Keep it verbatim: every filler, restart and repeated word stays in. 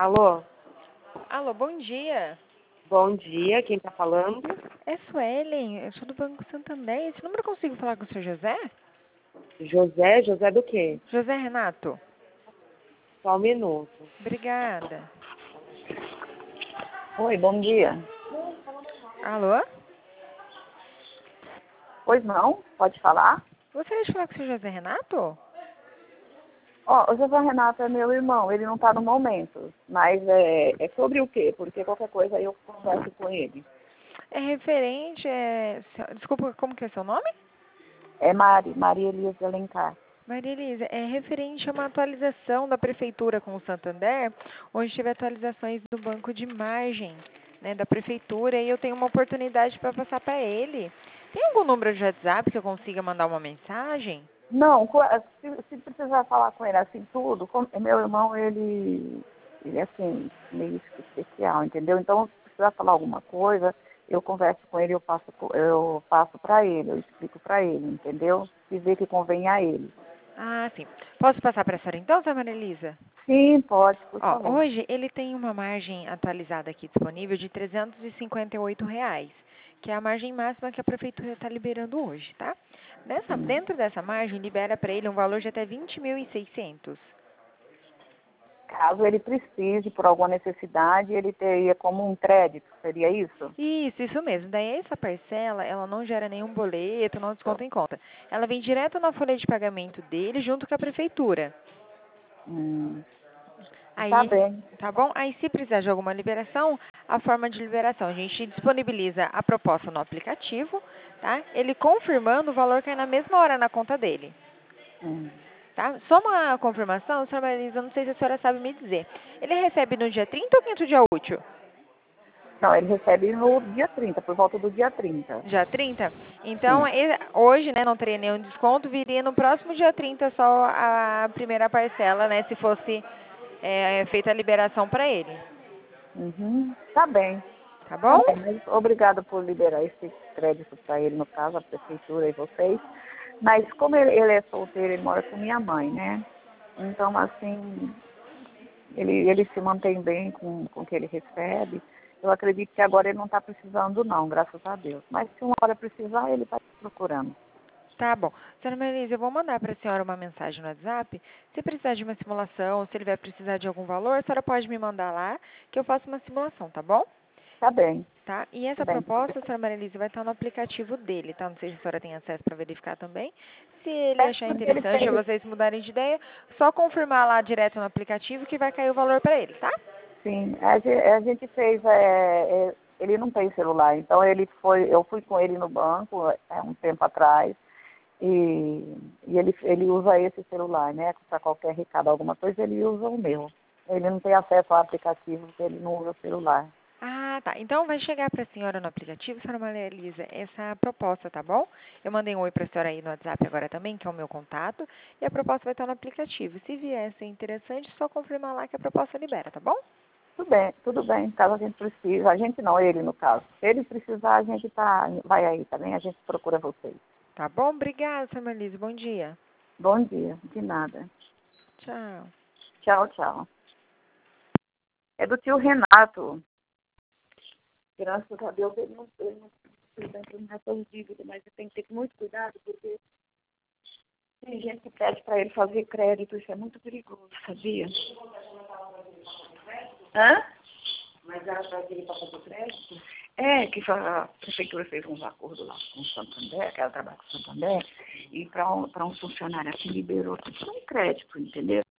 Alô? Alô, bom dia. Bom dia, quem tá falando? É Suelen, eu sou do Banco Santander. Esse número eu consigo falar com o senhor José? José? José do quê? José Renato? Só um minuto. Obrigada. Oi, bom dia. Alô? Pois não? Pode falar? Gostaria de falar com o senhor José Renato? Ó, o José Renato é meu irmão, ele não está no momento. Mas é, é sobre o quê? Porque qualquer coisa aí eu converso com ele. É referente, é... Desculpa, como que é seu nome? É Mari, Maria Elisa Alencar. Maria Elisa, é referente a uma atualização da Prefeitura com o Santander, onde tiver atualizações do banco de margem, né, da Prefeitura, e eu tenho uma oportunidade para passar para ele. Tem algum número de WhatsApp que eu consiga mandar uma mensagem? Não, co- se, se precisar falar com ele assim tudo, como- meu irmão, ele, ele é assim, meio especial, entendeu? Então, se precisar falar alguma coisa, eu converso com ele, eu passo, co- eu passo para ele, eu explico para ele, entendeu? Se vê que convém a ele. Ah, sim. Posso passar para a senhora então, senhora Maria Elisa? Sim, pode, por Ó, favor. hoje ele tem uma margem atualizada aqui disponível de trezentos e cinquenta e oito reais, que é a margem máxima que a prefeitura está liberando hoje, tá? Dessa, Hum. dentro dessa margem, libera para ele um valor de até vinte mil e seiscentos. Caso ele precise, por alguma necessidade, ele teria como um crédito, seria isso? Isso, isso mesmo. Daí essa parcela, ela não gera nenhum boleto, não desconta em conta. Ela vem direto na folha de pagamento dele, junto com a prefeitura. Hum, tá Aí, bem. tá bom? Aí, se precisar de alguma liberação, a forma de liberação, a gente disponibiliza a proposta no aplicativo, tá? Ele confirmando, o valor cai na mesma hora na conta dele, Hum. tá? Só uma confirmação, senhora Marisa, não sei se a senhora sabe me dizer. Ele recebe no dia trinta ou quinto dia útil? Não, ele recebe no dia trinta, por volta do dia trinta. Dia trinta? Então, Sim. ele- hoje, né, não teria nenhum desconto, viria no próximo dia trinta só a primeira parcela, né, se fosse é, feita a liberação para ele, Uhum. Tá bem. tá Tá bom? bem, mas obrigada por liberar esse crédito para ele, no caso, a prefeitura e vocês. Mas como ele, ele é solteiro, ele mora com minha mãe, né? Então, assim, ele, ele se mantém bem com, com o que ele recebe. Eu acredito que agora ele não está precisando, não, graças a Deus. Mas se uma hora precisar, ele vai procurando. Tá bom. Senhora Melise, eu vou mandar para a senhora uma mensagem no WhatsApp. Se precisar de uma simulação, se ele vai precisar de algum valor, a senhora pode me mandar lá, que eu faço uma simulação, tá bom? Tá bem, Tá? E tá essa bem. proposta, a senhora Marilise, vai estar no aplicativo dele, tá? Não sei se a senhora tem acesso para verificar também. Se ele É achar porque ele interessante ou fez, vocês mudarem de ideia, só confirmar lá direto no aplicativo que vai cair o valor para ele, tá? sim, a gente, a gente fez, é, é, ele não tem celular, então ele foi, eu fui com ele no banco é, um tempo atrás, e, e ele, ele usa esse celular, né? Para qualquer recado, alguma coisa, ele usa o meu. Ele não tem acesso ao aplicativo, porque ele não usa o celular. Ah, tá. Então vai chegar para a senhora no aplicativo, senhora Maria Elisa, essa proposta, tá bom? Eu mandei um oi para a senhora aí no WhatsApp agora também, que é o meu contato, e a proposta vai estar no aplicativo. Se vier ser interessante, só confirmar lá que a proposta libera, tá bom? Tudo bem, tudo bem, caso a gente precise, a gente não, ele no caso. Se ele precisar, a gente tá, vai aí, tá bem? A gente procura vocês. Tá bom? Obrigada, senhora Maria Elisa. Bom dia. Bom dia, de nada. Tchau. Tchau, tchau. É do tio Renato. Graças a Deus ele não, ele não precisa terminar suas dívidas, mas você tem que ter muito cuidado, porque tem gente que pede para ele fazer crédito, isso é muito perigoso, sabia? Hã? Mas ela vai querer para fazer crédito? É, que a prefeitura fez uns acordos lá com o Santander, que ela trabalha com o Santander, e para um, para um funcionário assim liberou tudo um crédito, entendeu?